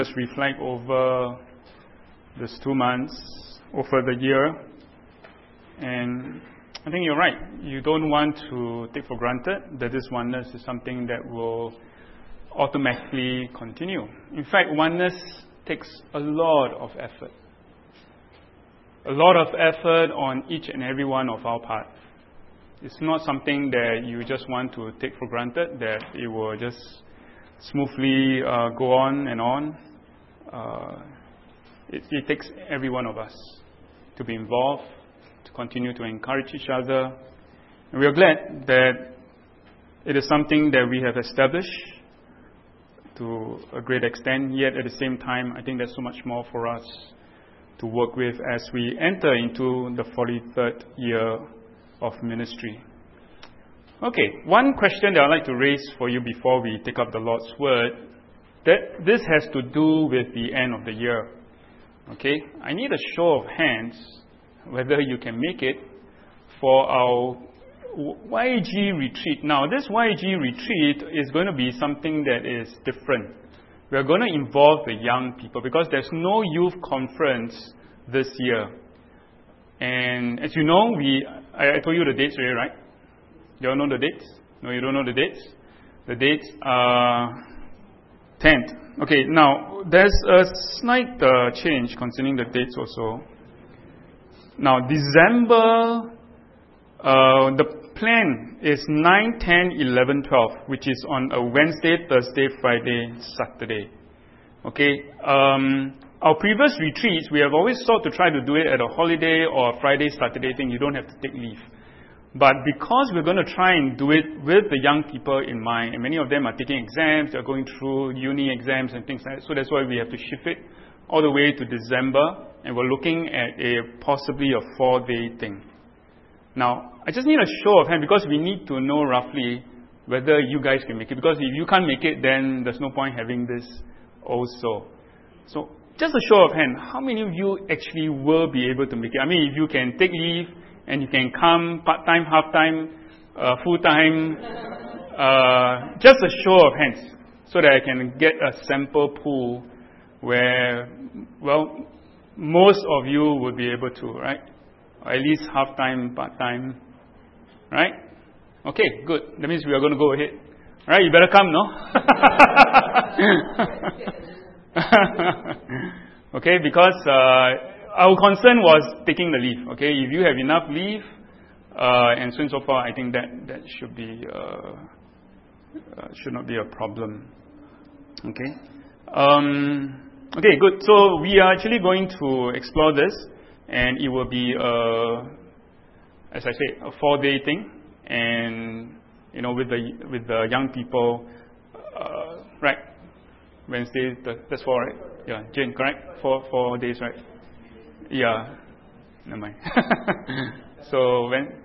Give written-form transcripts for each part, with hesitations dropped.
Just reflect over these 2 months, over the year, and I think you're right. You don't want to take for granted that this oneness is something that will automatically continue. In fact, oneness takes a lot of effort. A lot of effort on each and every one of our part. It's not something that you just want to take for granted, that it will just smoothly go on and on. It takes every one of us to be involved, to continue to encourage each other. And we are glad that it is something that we have established to a great extent, yet at the same time, I think there's so much more for us to work with as we enter into the 43rd year of ministry. Okay, one question that I'd like to raise for you before we take up the Lord's Word, that this has to do with the end of the year. Okay, I need a show of hands whether you can make it for our YG retreat. Now, this YG retreat is going to be something that is different. We are going to involve the young people because there's no youth conference this year. And as you know, I told you the dates already, right? You all know the dates? No, you don't know the dates? The dates are 10th. Okay, now, there's a slight change concerning the dates also. Now, December, the plan is 9, 10, 11, 12, which is on a Wednesday, Thursday, Friday, Saturday. Okay, our previous retreats, we have always sought to try to do it at a holiday or a Friday, Saturday thing. You don't have to take leave. But because we're going to try and do it with the young people in mind, and many of them are taking exams, they're going through uni exams and things like that, so that's why we have to shift it all the way to December, and we're looking at possibly a 4-day thing. Now, I just need a show of hands because we need to know roughly whether you guys can make it. Because if you can't make it, then there's no point having this also. So, just a show of hands, how many of you actually will be able to make it? I mean, if you can take leave and you can come part-time, half-time, full-time, just a show of hands so that I can get a sample pool where, well, most of you would be able to, right? Or at least half-time, part-time, right? Okay, good. That means we are going to go ahead. All right, you better come, no? Okay, because our concern was taking the leave. Okay, if you have enough leave, and so on and so forth, I think that should be should not be a problem. Okay. Okay, good. So we are actually going to explore this, and it will be, as I say, a 4-day thing, and with the young people, right? Wednesday, that's 4, right? Yeah, Jane, correct? 4 days, right? Yeah, never mind. So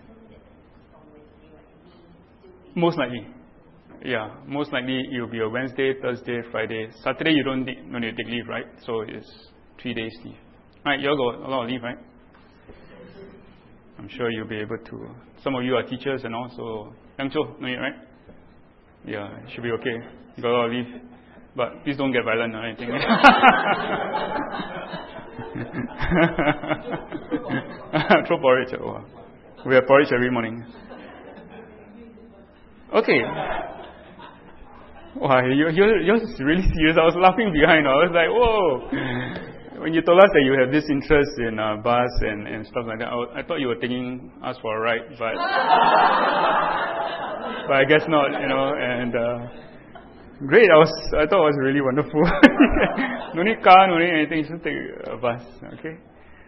most likely. Yeah, most likely it will be a Wednesday, Thursday, Friday. Saturday you don't need to take leave, right? So it's 3 days leave. Right, you all got a lot of leave, right? I'm sure you'll be able to. Some of you are teachers and all, so Yang Cho, no need, right? Yeah, it should be okay. You got a lot of leave. But please don't get violent or anything. Throw porridge. Oh. We have porridge every morning. Okay. Wow, you're really serious. I was laughing behind. I was like, whoa. When you told us that you have this interest in bus and stuff like that, I thought you were taking us for a ride, but I guess not, and great, I thought it was really wonderful. No need car, no need anything, just take a bus, okay?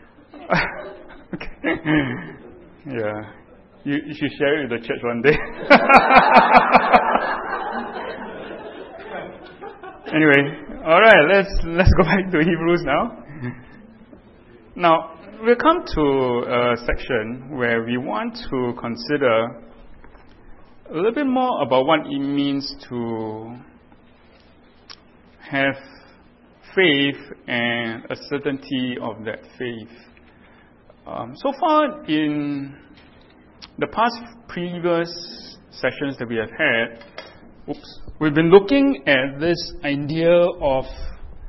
Okay. Yeah. You should share it with the church one day. Anyway, alright, let's go back to Hebrews now. Now, we'll come to a section where we want to consider a little bit more about what it means to have faith and a certainty of that faith. So far in the past previous sessions that we have had, we've been looking at this idea of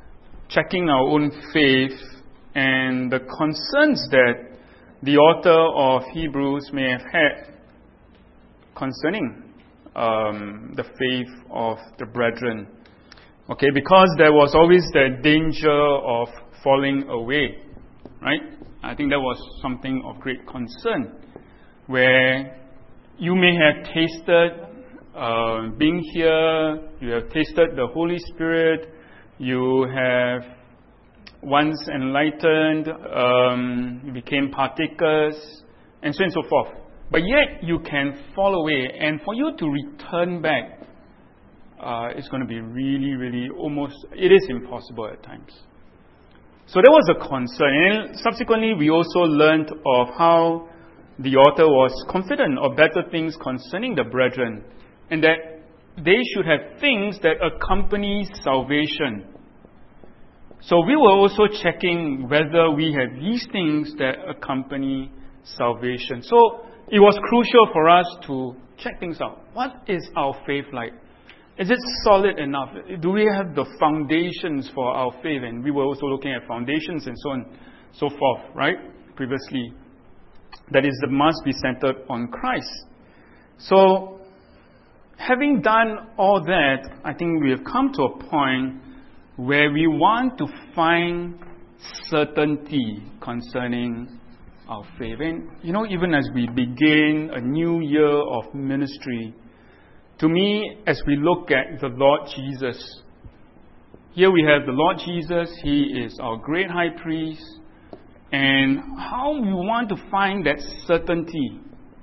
checking our own faith and the concerns that the author of Hebrews may have had concerning the faith of the brethren. Okay, because there was always the danger of falling away, right? I think that was something of great concern, where you may have tasted being here, you have tasted the Holy Spirit, you have once enlightened, you became partakers, and so on and so forth. But yet you can fall away, and for you to return back, it's going to be really, really it is impossible at times. So there was a concern. And subsequently, we also learned of how the author was confident of better things concerning the brethren, and that they should have things that accompany salvation. So we were also checking whether we had these things that accompany salvation. So it was crucial for us to check things out. What is our faith like? Is it solid enough? Do we have the foundations for our faith? And we were also looking at foundations and so on, so forth, right? Previously. That is, it must be centered on Christ. So, having done all that, I think we have come to a point where we want to find certainty concerning our faith. And, even as we begin a new year of ministry, to me, as we look at the Lord Jesus, here we have the Lord Jesus. He is our great high priest. And how we want to find that certainty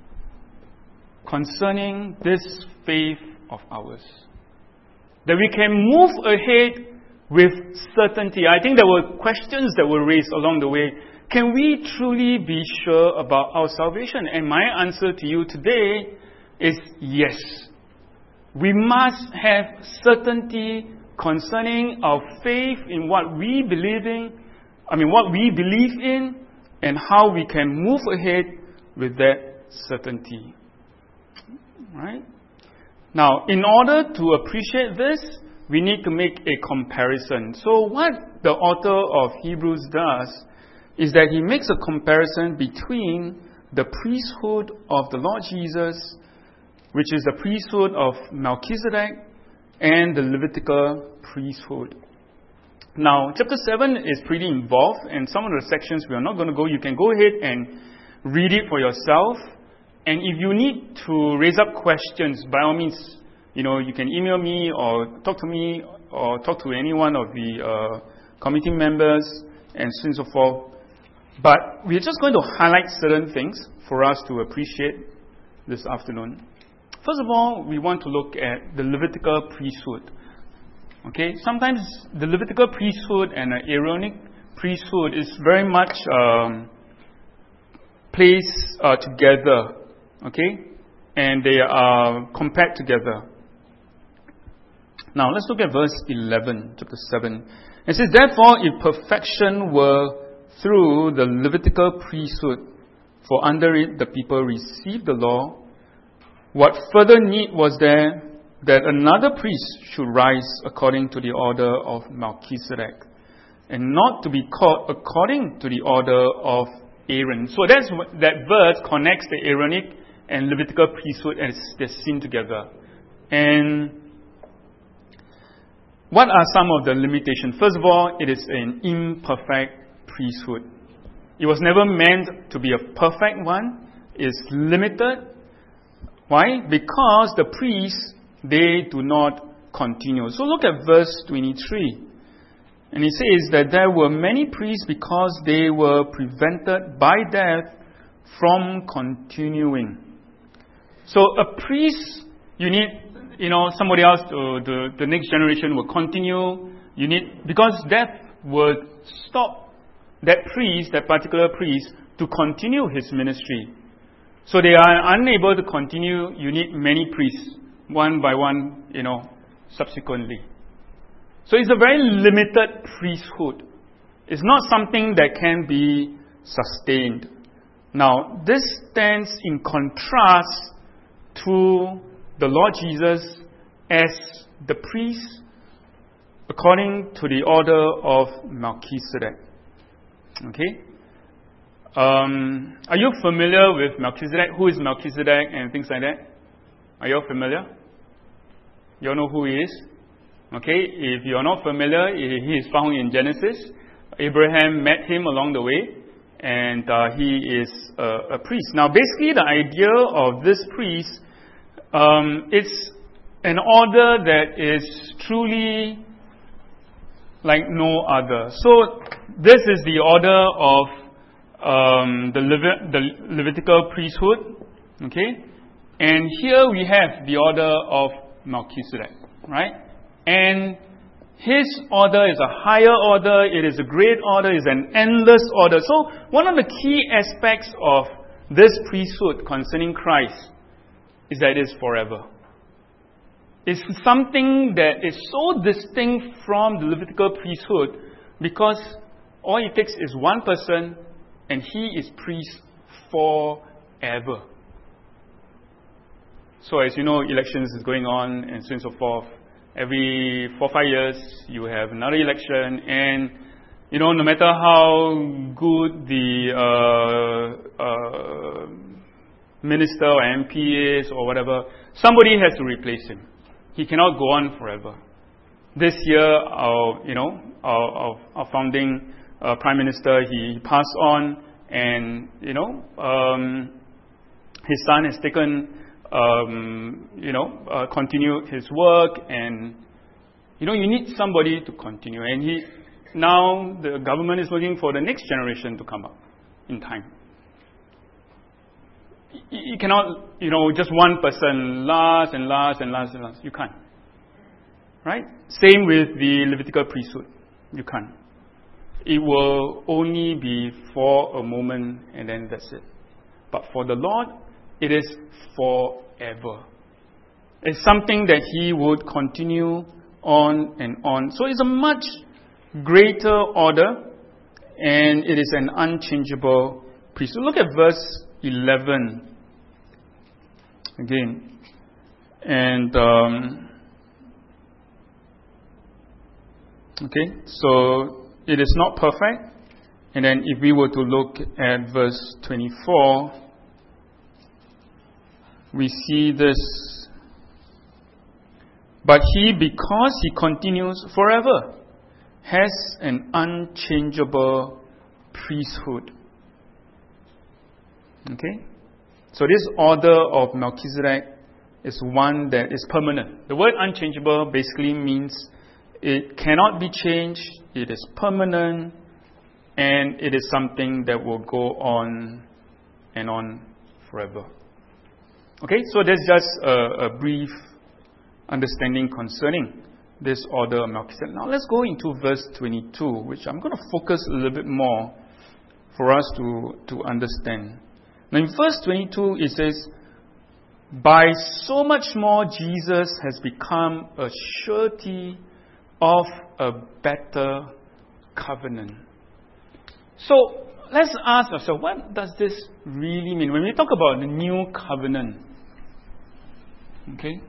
concerning this faith of ours. That we can move ahead with certainty. I think there were questions that were raised along the way. Can we truly be sure about our salvation? And my answer to you today is yes. We must have certainty concerning our faith in what we believe in, and how we can move ahead with that certainty. Right? Now, in order to appreciate this, we need to make a comparison. So what the author of Hebrews does is that he makes a comparison between the priesthood of the Lord Jesus, which is the priesthood of Melchizedek, and the Levitical priesthood. Now, chapter 7 is pretty involved, and some of the sections we are not going to go. You can go ahead and read it for yourself. And if you need to raise up questions, by all means, you can email me or talk to me or talk to any one of the committee members and so on and so forth. But we're just going to highlight certain things for us to appreciate this afternoon. First of all, we want to look at the Levitical priesthood. Okay, sometimes the Levitical priesthood and the Aaronic priesthood is very much placed together. Okay, and they are compared together. Now let's look at verse 11, chapter 7. It says, "Therefore, if perfection were through the Levitical priesthood, for under it the people received the law, what further need was there that another priest should rise according to the order of Melchizedek, and not to be called according to the order of Aaron?" So that verse connects the Aaronic and Levitical priesthood as they're seen together. And what are some of the limitations? First of all, it is an imperfect priesthood. It was never meant to be a perfect one. It's limited. Why? Because the priests, they do not continue. So look at verse 23. And it says that there were many priests because they were prevented by death from continuing. So a priest, you need, somebody else, the next generation will continue. Because death would stop that priest, that particular priest, to continue his ministry. So they are unable to continue. You need many priests, one by one, subsequently. So it's a very limited priesthood. It's not something that can be sustained. Now, this stands in contrast to the Lord Jesus as the priest according to the order of Melchizedek. Okay? Are you familiar with Melchizedek? Who is Melchizedek and things like that? Are you all familiar? You all know who he is? Okay, if you are not familiar, he is found in Genesis. Abraham met him along the way, and he is a priest. Now, basically, the idea of this priest, it's an order that is truly like no other. So, this is the order of the Levitical priesthood. Okay, and here we have the order of Melchizedek, right? And his order is a higher order, it is a great order, it is an endless order. So, one of the key aspects of this priesthood concerning Christ is that it is forever. It's something that is so distinct from the Levitical priesthood because all it takes is one person and he is priest forever. So, as you know, elections is going on and so on and so forth. Every 4 or 5 years, you have another election, and no matter how good the minister or MP is or whatever, somebody has to replace him. He cannot go on forever. This year, our founding Prime Minister, he passed on, and his son has taken. Continue his work, and you need somebody to continue. And now the government is looking for the next generation to come up in time. You cannot, just one person last and last and last and last. You can't, right? Same with the Levitical priesthood. You can't. It will only be for a moment, and then that's it. But for the Lord, it is forever. It's something that He would continue on and on. So it's a much greater order, and it is an unchangeable priesthood. Look at verse 11 again. And, okay, so it is not perfect. And then if we were to look at verse 24, we see this. But he, because he continues forever, has an unchangeable priesthood. Okay? So this order of Melchizedek is one that is permanent. The word unchangeable basically means it cannot be changed, it is permanent, and it is something that will go on and on forever. Okay, so that's just a brief understanding concerning this order of Melchizedek. Now let's go into verse 22, which I'm going to focus a little bit more for us to understand. Now in verse 22 it says, by so much more Jesus has become a surety of a better covenant. So let's ask ourselves, what does this really mean? When we talk about the new covenant, okay,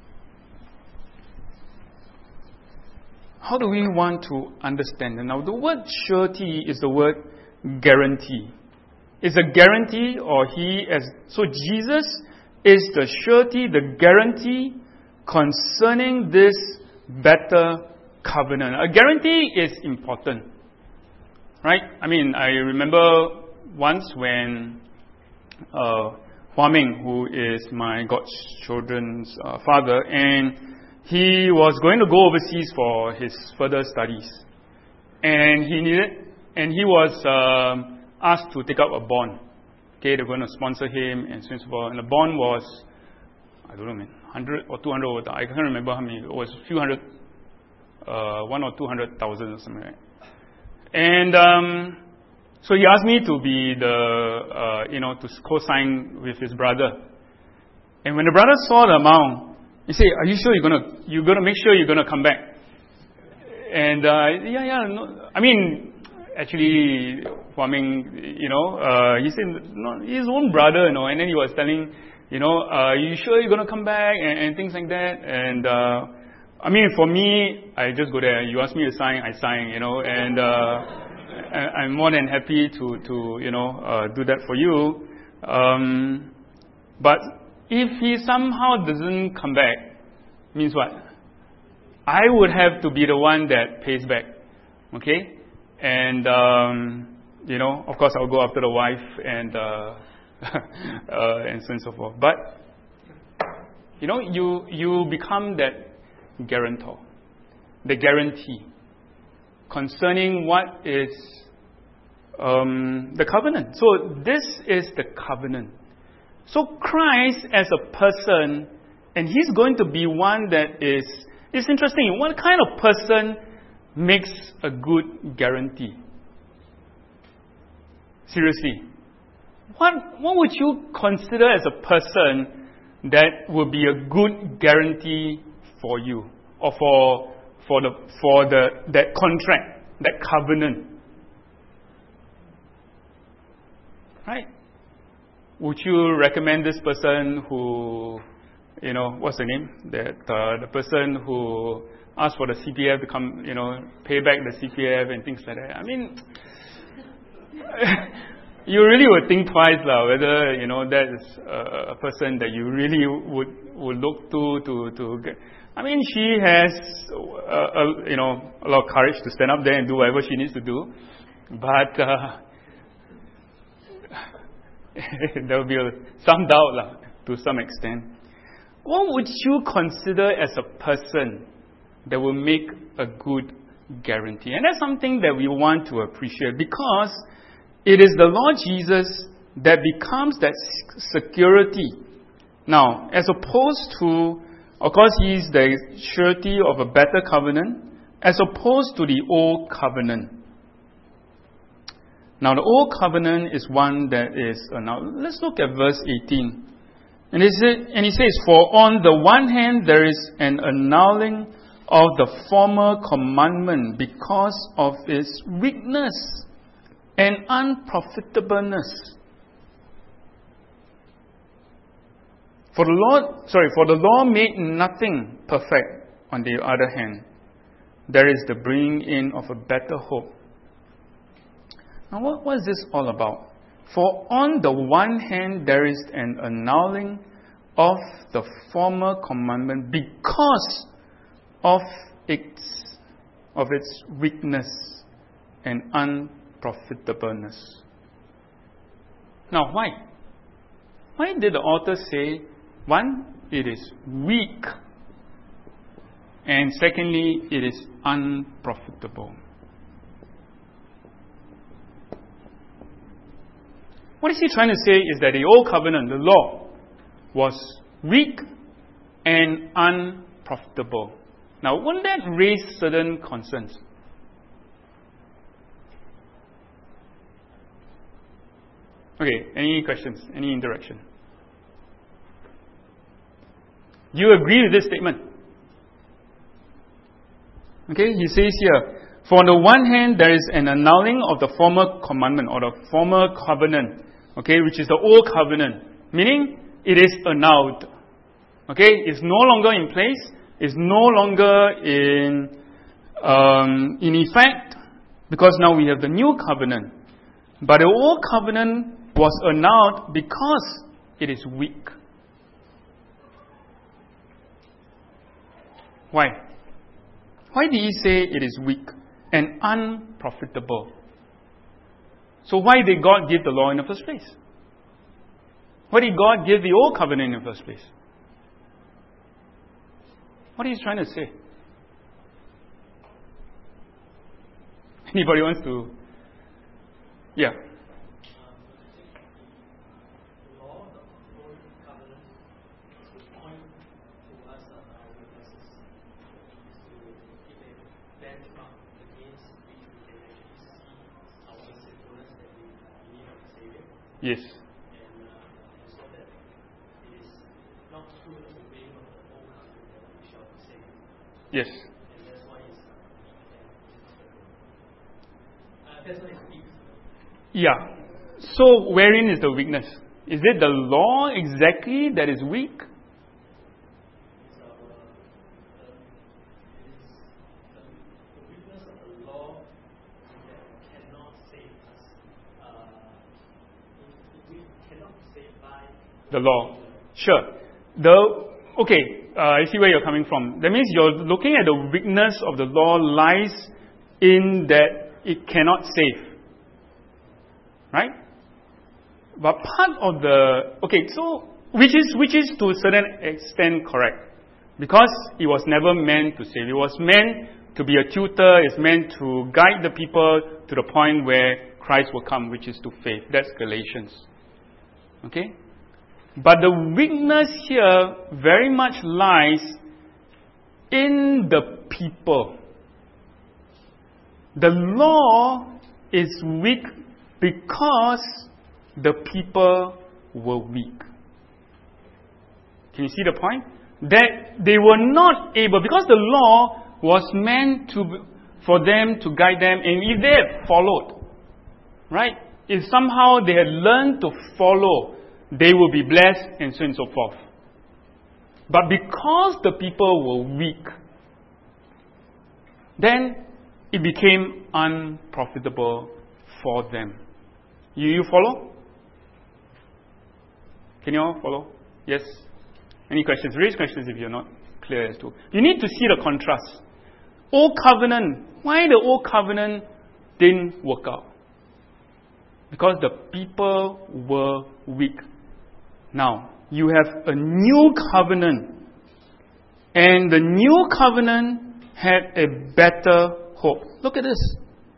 how do we want to understand it? Now, the word surety is the word guarantee. It's a guarantee, or so Jesus is the surety, the guarantee concerning this better covenant. A guarantee is important, right? I mean, I remember once when Hua Ming, who is my godchildren's father, and he was going to go overseas for his further studies, and he was asked to take up a bond. Okay, they're going to sponsor him and so forth. And the bond was, I don't know, 100 or 200 over. I can't remember how many. It was a few hundred, 1 or 200,000 or something like that. And so he asked me to be to co-sign with his brother. And when the brother saw the amount, he said, "Are you sure you're gonna make sure you're gonna come back?" And no. I mean, actually, Hua Ming, he said, no, his own brother, and then he was telling, are you sure you're gonna come back and things like that? And I mean, for me, I just go there. You ask me to sign, I sign, and I'm more than happy to do that for you. But if he somehow doesn't come back, means what? I would have to be the one that pays back. Okay? And, of course I'll go after the wife and and so on and so forth. But, you become that guarantor, the guarantee concerning what is the covenant. So this is the covenant. So Christ as a person, and He's going to be one that is, it's interesting, what kind of person makes a good guarantee? Seriously. What would you consider as a person that would be a good guarantee for you, or for that contract, that covenant? Right? Would you recommend this person who, what's the name? That the person who asked for the CPF to come, pay back the CPF and things like that. I mean, you really would think twice whether that is a person that you really would look to get. I mean, she has a lot of courage to stand up there and do whatever she needs to do, but there will be some doubt to some extent. What would you consider as a person that will make a good guarantee? And that's something that we want to appreciate, because it is the Lord Jesus that becomes that security. Now, as opposed to, of course, He is the surety of a better covenant, as opposed to the old covenant. Now, the old covenant is one that is, now let's look at verse 18. And he says, "For on the one hand there is an annulling of the former commandment because of its weakness and unprofitableness. For the law made nothing perfect. On the other hand, there is the bringing in of a better hope." Now, what is this all about? For on the one hand, there is an annulling of the former commandment because of its weakness and unprofitableness. Now, why? Why did the author say, one, it is weak, and secondly, it is unprofitable? What is he trying to say is that the old covenant, the law, was weak and unprofitable. Now, wouldn't that raise certain concerns? Okay, any questions? Any interaction? Do you agree with this statement? Okay, he says here, for on the one hand, there is an annulling of the former commandment or the former covenant, okay, which is the old covenant, meaning it is annulled. Okay, it's no longer in place, it's no longer in effect, because now we have the new covenant. But the old covenant was annulled because it is weak. Why? Why did he say it is weak and unprofitable? So why did God give the law in the first place? Why did God give the old covenant in the first place? What is he trying to say? Anybody wants to? Yeah. Yes. So that it is not through the obeying of the old covenant that we shall be saved. Yes. And that's why it's that's why it's weak. Yeah. So wherein is the weakness? Is it the law exactly that is weak? saved by the law. Sure. I see where you're coming from. That means you're looking at the weakness of the law lies in that it cannot save. Right? But part of the... which is to a certain extent correct. Because it was never meant to save. It was meant to be a tutor. It's meant to guide the people to the point where Christ will come, which is to faith. That's Galatians. Okay? But the weakness here very much lies in the people. The law is weak because the people were weak. Can you see the point? That they were not able, because the law was meant for them to guide them, and if they had followed, right? If somehow they had learned to follow, they will be blessed, and so on and so forth. But because the people were weak, then it became unprofitable for them. You follow? Can you all follow? Yes? Any questions? Raise questions if you're not clear as to. You need to see the contrast. Old Covenant. Why the Old Covenant didn't work out? Because the people were weak. Now, you have a new covenant. And the new covenant had a better hope. Look at this.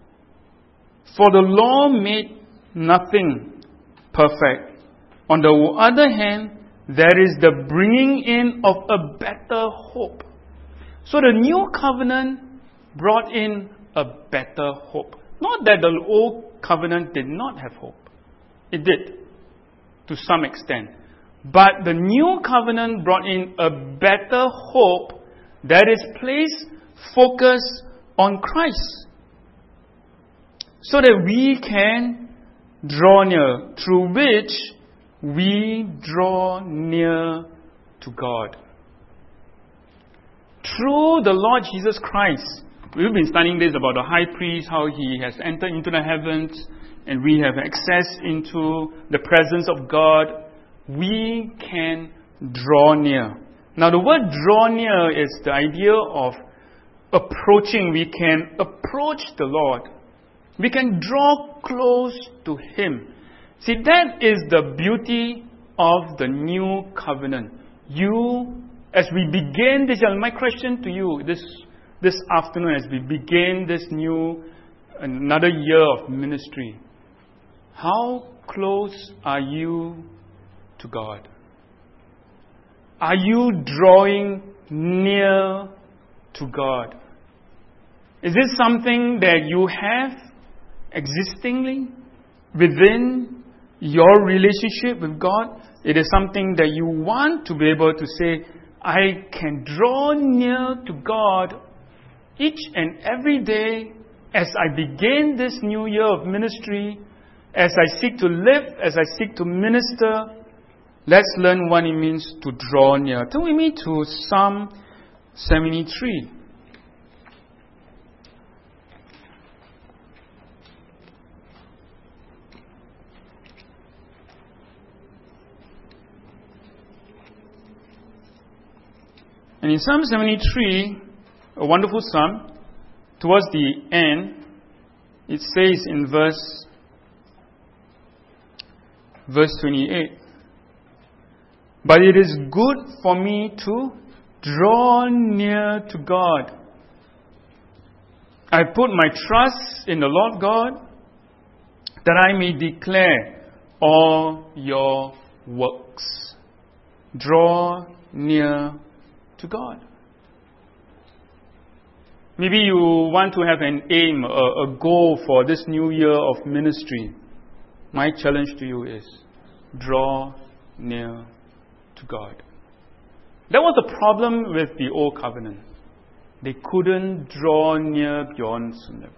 For the law made nothing perfect. On the other hand, there is the bringing in of a better hope. So the new covenant brought in a better hope. Not that the old covenant did not have hope. It did, to some extent. But the new covenant brought in a better hope that is placed focus on Christ. So that we can draw near, through which we draw near to God. Through the Lord Jesus Christ. We've been studying this about the high priest, how he has entered into the heavens, and we have access into the presence of God. We can draw near. Now the word draw near is the idea of approaching. We can approach the Lord. We can draw close to Him. See, that is the beauty of the new covenant. As we begin this, my question to you this afternoon, as we begin this another year of ministry, how close are you to God? Are you drawing near to God? Is this something that you have existingly within your relationship with God? It is something that you want to be able to say, I can draw near to God each and every day as I begin this new year of ministry, as I seek to live, as I seek to minister. Let's learn what it means to draw near. Turn with me to Psalm 73. And in Psalm 73, a wonderful psalm, towards the end, it says in verse 28, but it is good for me to draw near to God. I put my trust in the Lord God, that I may declare all your works. Draw near to God. Maybe you want to have an aim, a goal for this new year of ministry. My challenge to you is draw near to God. That was the problem with the old covenant. They couldn't draw near beyond some level.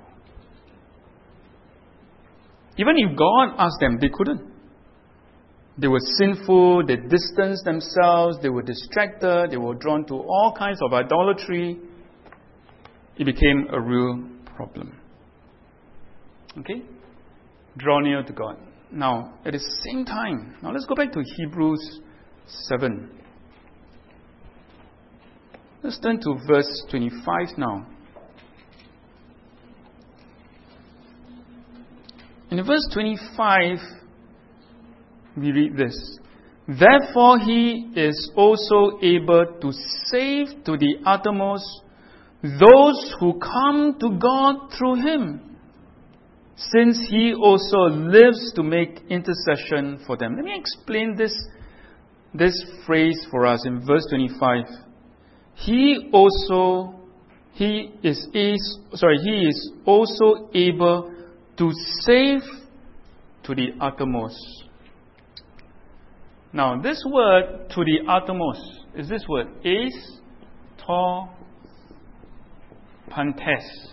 Even if God asked them, they couldn't. They were sinful, they distanced themselves, they were distracted, they were drawn to all kinds of idolatry. It became a real problem. Okay? Draw near to God. Now, at the same time, now let's go back to Hebrews 7. Let's turn to verse 25 now. In verse 25, we read this. Therefore he is also able to save to the uttermost those who come to God through him, since he also lives to make intercession for them. Let me explain this phrase for us in verse 25. He is also able to save to the uttermost. Now, this word, to the uttermost, is this word, eis, to, pantes.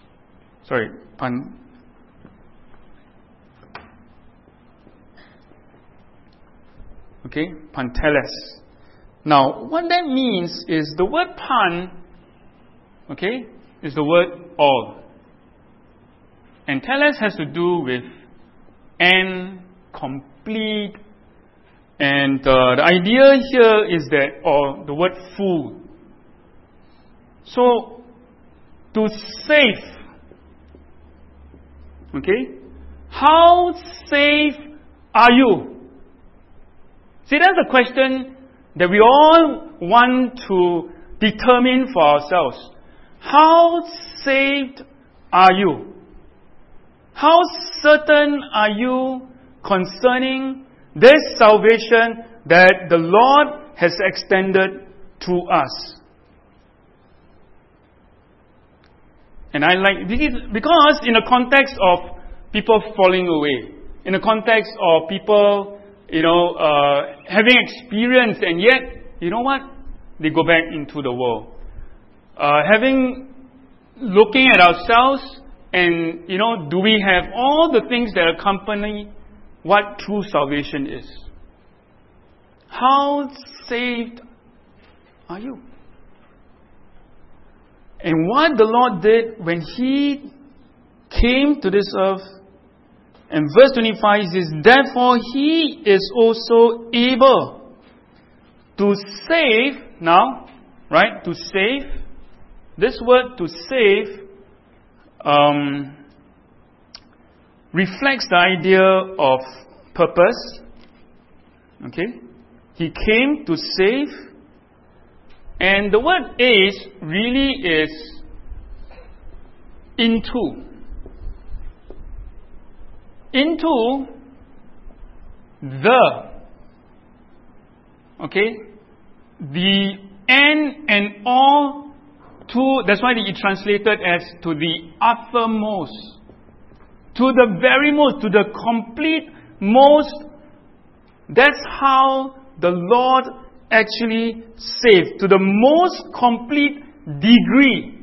Panteles. Now, what that means is the word pan, is the word all. And teles has to do with end, complete. And the idea here is that, or the word full. So, to save. How safe are you? See, that's the question that we all want to determine for ourselves. How saved are you? How certain are you concerning this salvation that the Lord has extended to us? And I like, because in the context of people falling away, in the context of people, having experience, and yet, you know what? They go back into the world. Looking at ourselves, and, do we have all the things that accompany what true salvation is? How saved are you? And what the Lord did when He came to this earth, and verse 25 says, therefore He is also able to save, now, right, to save, this word to save, reflects the idea of purpose. He came to save. And the word is really is into. Into the. The end and all to, that's why it translated as to the uttermost. To the very most, to the complete most. That's how the Lord actually saved. To the most complete degree.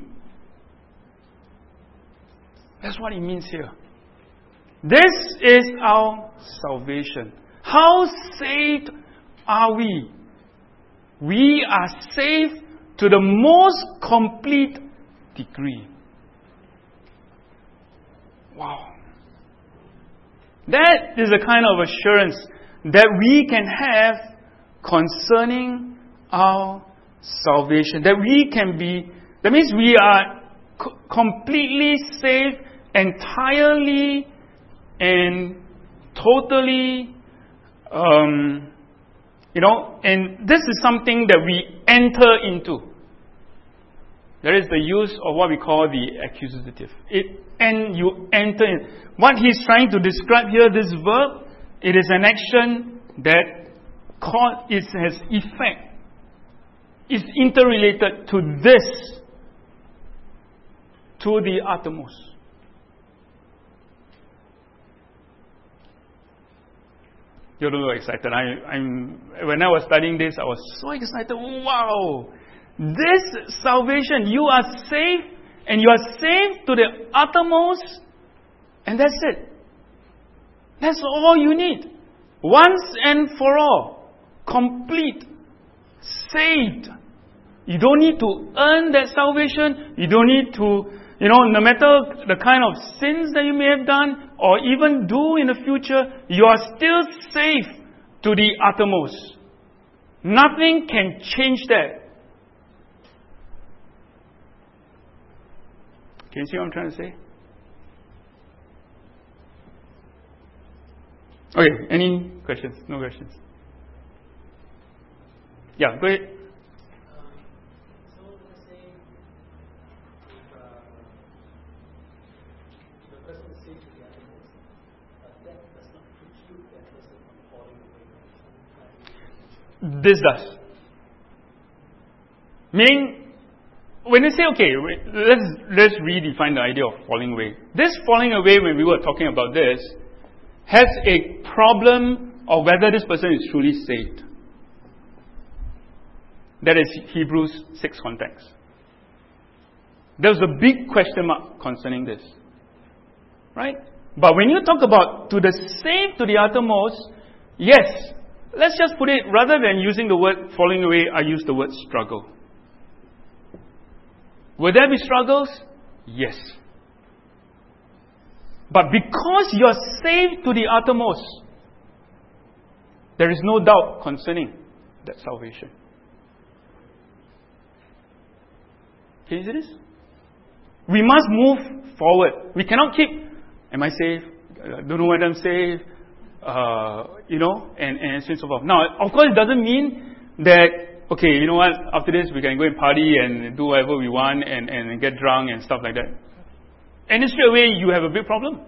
That's what it means here. This is our salvation. How saved are we? We are saved to the most complete degree. Wow. That is the kind of assurance that we can have concerning our salvation. That means we are completely saved, entirely and totally, and this is something that we enter into. There is the use of what we call the accusative. And you enter in. What he's trying to describe here, this verb, it is an action that has effect. It's interrelated to this, to the uttermost. You're a little excited. When I was studying this, I was so excited. Wow! This salvation, you are saved, and you are saved to the uttermost, and that's it. That's all you need. Once and for all. Complete. Saved. You don't need to earn that salvation. You don't need to no matter the kind of sins that you may have done or even do in the future, you are still safe to the uttermost. Nothing can change that. Can you see what I'm trying to say? Okay, any questions? No questions? Yeah, go ahead. So let's say if the person is saved to the uttermost, that does not preclude that person from falling away. This does. Meaning, when you say, okay, let's redefine the idea of falling away. This falling away, when we were talking about this, has a problem of whether this person is truly saved. That is Hebrews 6 context. There was a big question mark concerning this. Right? But when you talk about to the saved to the uttermost, yes, let's just put it, rather than using the word falling away, I use the word struggle. Will there be struggles? Yes. But because you are saved to the uttermost, there is no doubt concerning that salvation. Can you see this? We must move forward. We cannot keep, am I saved? I don't know whether I'm saved. And so forth. Now, of course, it doesn't mean that, okay, you know what, after this we can go and party and do whatever we want and get drunk and stuff like that. And then straight away you have a big problem.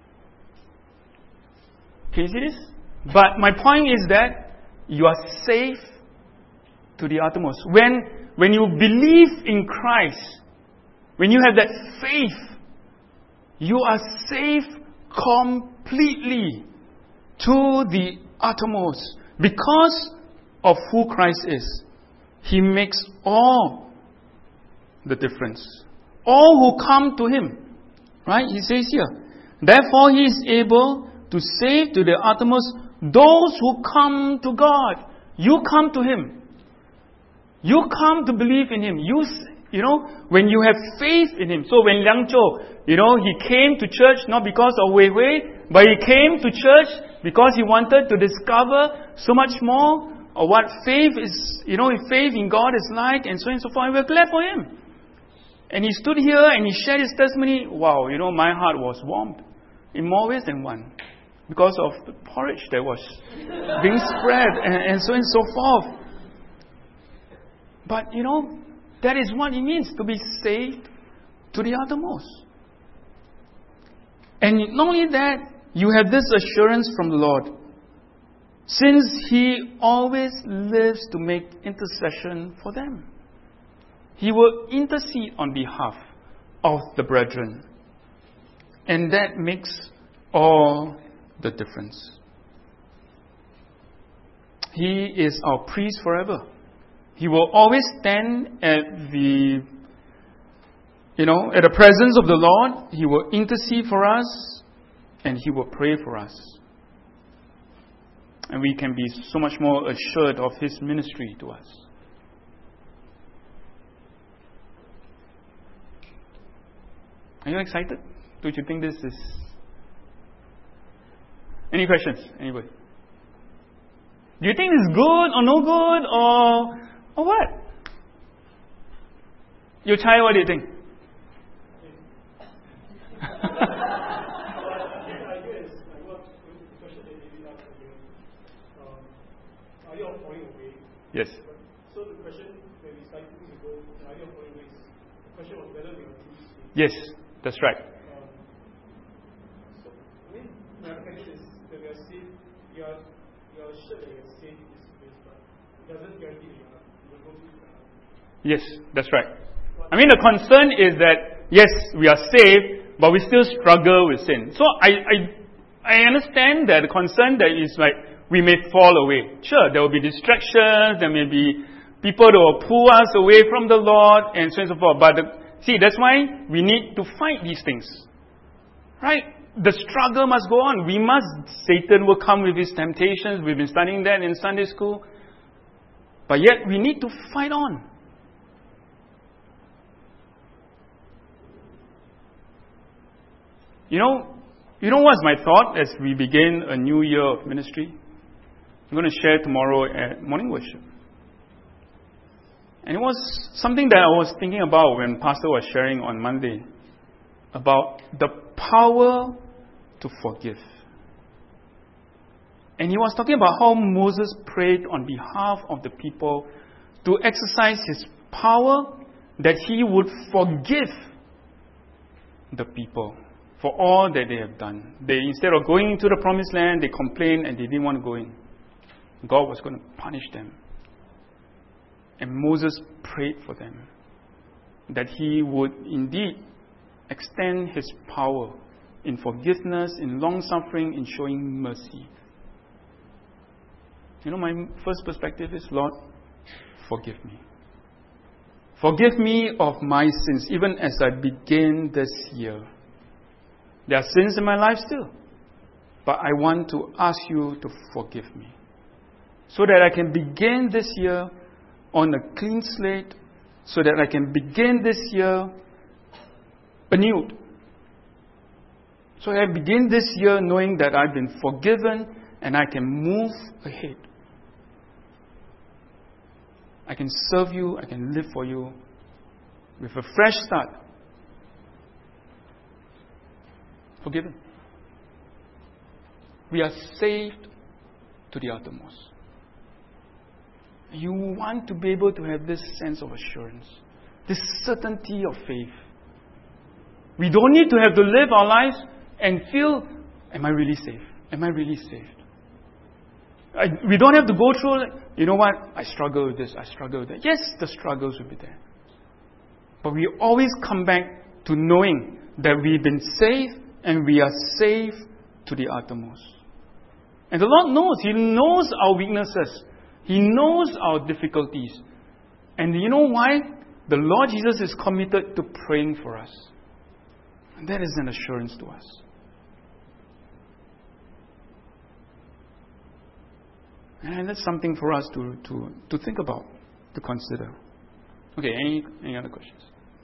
Can you see this? But my point is that you are safe to the uttermost. When you believe in Christ, when you have that faith, you are safe completely to the uttermost. Because of who Christ is, He makes all the difference. All who come to Him. Right? He says here, therefore He is able to save to the uttermost those who come to God. You come to Him. You come to believe in Him. When you have faith in Him. So when Liang Zhou, he came to church not because of Wei Wei, but he came to church because he wanted to discover so much more of what faith is, faith in God is like, and so on and so forth. And we're glad for him. And he stood here and he shared his testimony. Wow, my heart was warmed in more ways than one. Because of the porridge that was being spread and so on and so forth. But, that is what it means to be saved to the uttermost. And not only that, you have this assurance from the Lord. Since He always lives to make intercession for them. He will intercede on behalf of the brethren. And that makes all the difference. He is our priest forever. He will always stand at the presence of the Lord. He will intercede for us and He will pray for us. And we can be so much more assured of His ministry to us. Are you excited? Don't you think this is... Any questions? Anybody? Do you think this is good or no good or what? Yo Chai, what do you think? Yes. So the question, when we started to go, the idea of falling away, the question was whether we are truly saved. Yes, that's right. My understanding is that we are saved, you are sure that you are saved in this place, but it doesn't guarantee that you will go to the Yes, that's right. The concern is that, yes, we are saved, but we still struggle with sin. So I understand that the concern that is like, we may fall away. Sure, there will be distractions, there may be people that will pull us away from the Lord, and so on and so forth. But that's why we need to fight these things. Right? The struggle must go on. Satan will come with his temptations. We've been studying that in Sunday school. But yet, we need to fight on. You know what's my thought as we begin a new year of ministry? I'm going to share tomorrow at morning worship. And it was something that I was thinking about when Pastor was sharing on Monday about the power to forgive. And he was talking about how Moses prayed on behalf of the people to exercise his power that he would forgive the people for all that they have done. Instead of going into the promised land, they complained and they didn't want to go in. God was going to punish them. And Moses prayed for them that he would indeed extend his power in forgiveness, in long-suffering, in showing mercy. My first perspective is, Lord, forgive me. Forgive me of my sins, even as I begin this year. There are sins in my life still, but I want to ask you to forgive me, so that I can begin this year on a clean slate, so that I can begin this year anew. So I begin this year knowing that I've been forgiven and I can move ahead. I can serve you, I can live for you with a fresh start. Forgiven. We are saved to the uttermost. You want to be able to have this sense of assurance, this certainty of faith. We don't need to have to live our lives and feel, am I really safe? Am I really saved? We don't have to go through, you know what, I struggle with this, I struggle with that. Yes, the struggles will be there. But we always come back to knowing that we've been saved and we are saved to the uttermost. And the Lord knows. He knows our weaknesses. He knows our difficulties. And you know why? The Lord Jesus is committed to praying for us. And that is an assurance to us. And that's something for us to think about, to consider. Okay, any other questions?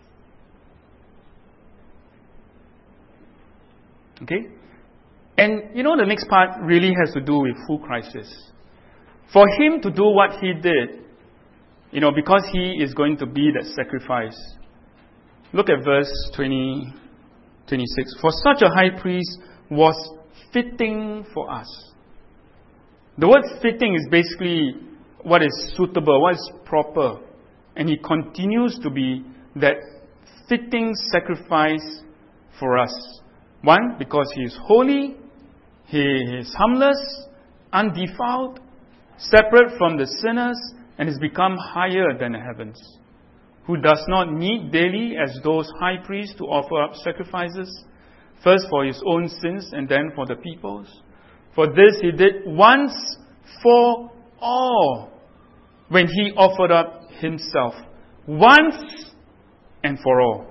Okay? And the next part really has to do with full crisis. For him to do what he did, because he is going to be that sacrifice. Look at verse 26. For such a high priest was fitting for us. The word fitting is basically what is suitable, what is proper. And he continues to be that fitting sacrifice for us. One, because he is holy, he is harmless, undefiled, separate from the sinners, and has become higher than the heavens, who does not need daily as those high priests to offer up sacrifices, first for his own sins and then for the people's. For this he did once for all, when he offered up himself, once and for all.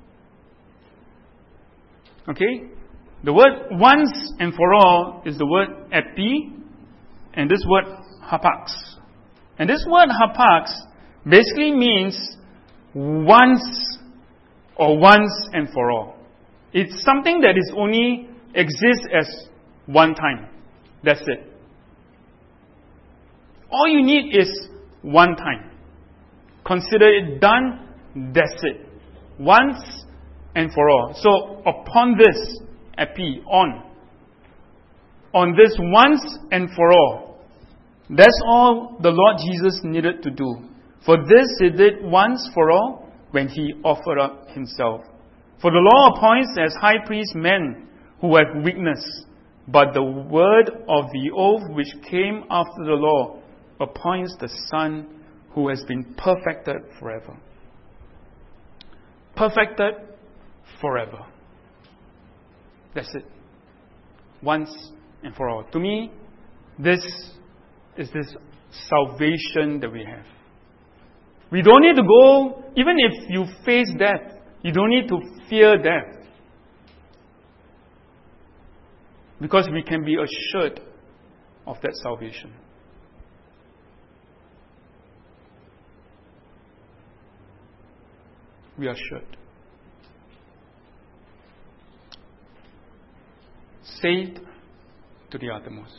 Okay? The word once and for all is the word epi, and this word hapax. And this word hapax basically means once or once and for all. It's something that is only exists as one time. That's it. All you need is one time. Consider it done. That's it. Once and for all. So upon this, epi, on this once and for all, that's all the Lord Jesus needed to do. For this he did once for all when he offered up himself. For the law appoints as high priests men who have weakness, but the word of the oath which came after the law appoints the Son who has been perfected forever. Perfected forever. That's it. Once and for all. To me, this is this salvation that we have. We don't need to go, even if you face death, you don't need to fear death. Because we can be assured of that salvation. We are assured. saved to the uttermost.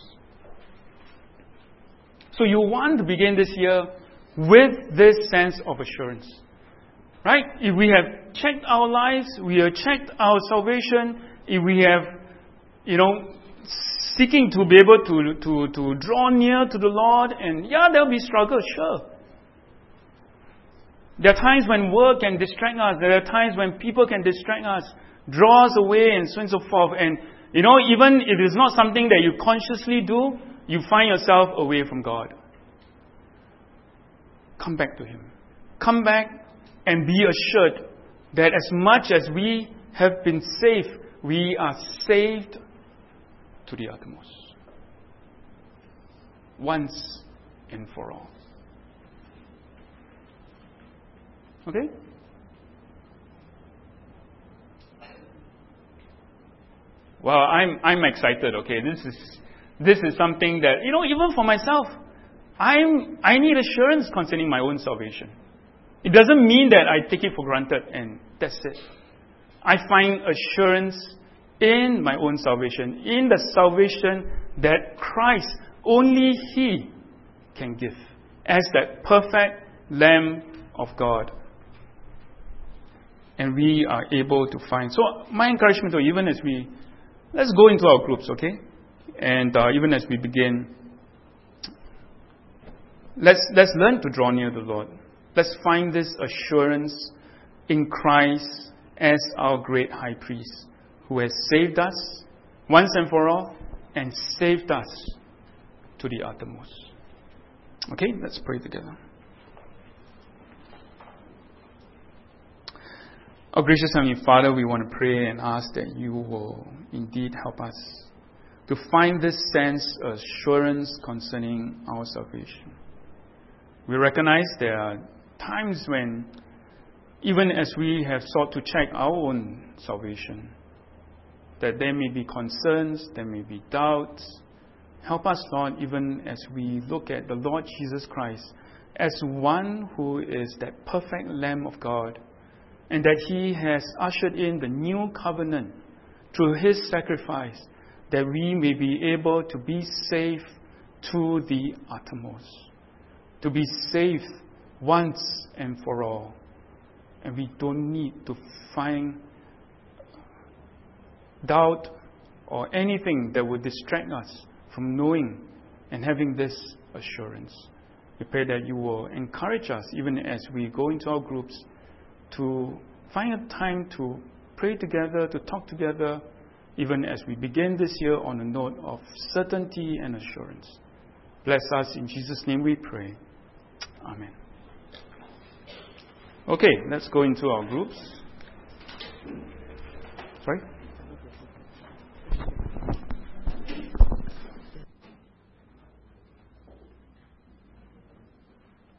So you want to begin this year with this sense of assurance. Right? If we have checked our lives, we have checked our salvation, if we have, seeking to be able to draw near to the Lord, and there'll be struggle, sure. There are times when work can distract us. There are times when people can distract us, draw us away, and so on and so forth. And, even if it's not something that you consciously do, you find yourself away from God. Come back to Him. Come back and be assured that as much as we have been saved, we are saved to the uttermost. Once and for all. Okay? Well, I'm excited, okay? This is something that, even for myself, I need assurance concerning my own salvation. It doesn't mean that I take it for granted and that's it. I find assurance in my own salvation, in the salvation that Christ, only He can give, as that perfect Lamb of God. And we are able to find. So my encouragement, even as let's go into our groups, okay? And even as we begin, let's learn to draw near the Lord. Let's find this assurance in Christ as our great high priest, who has saved us once and for all, and saved us to the uttermost. Okay, let's pray together. Our gracious Heavenly Father, we want to pray and ask that you will indeed help us to find this sense of assurance concerning our salvation. We recognize there are times when, even as we have sought to check our own salvation, that there may be concerns, there may be doubts. Help us, Lord, even as we look at the Lord Jesus Christ as one who is that perfect Lamb of God, and that He has ushered in the new covenant through His sacrifice, that we may be able to be saved to the uttermost, to be saved once and for all. And we don't need to find doubt or anything that would distract us from knowing and having this assurance. We pray that you will encourage us, even as we go into our groups, to find a time to pray together, to talk together, even as we begin this year on a note of certainty and assurance. Bless us. In Jesus' name we pray. Amen. Okay, let's go into our groups. Sorry?